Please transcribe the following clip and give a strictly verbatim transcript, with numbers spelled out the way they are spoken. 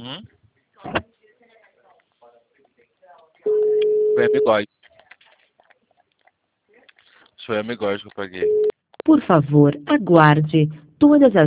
Uhum. Foi amigóis. Foi amigóis que eu paguei. Por favor, aguarde. Todas as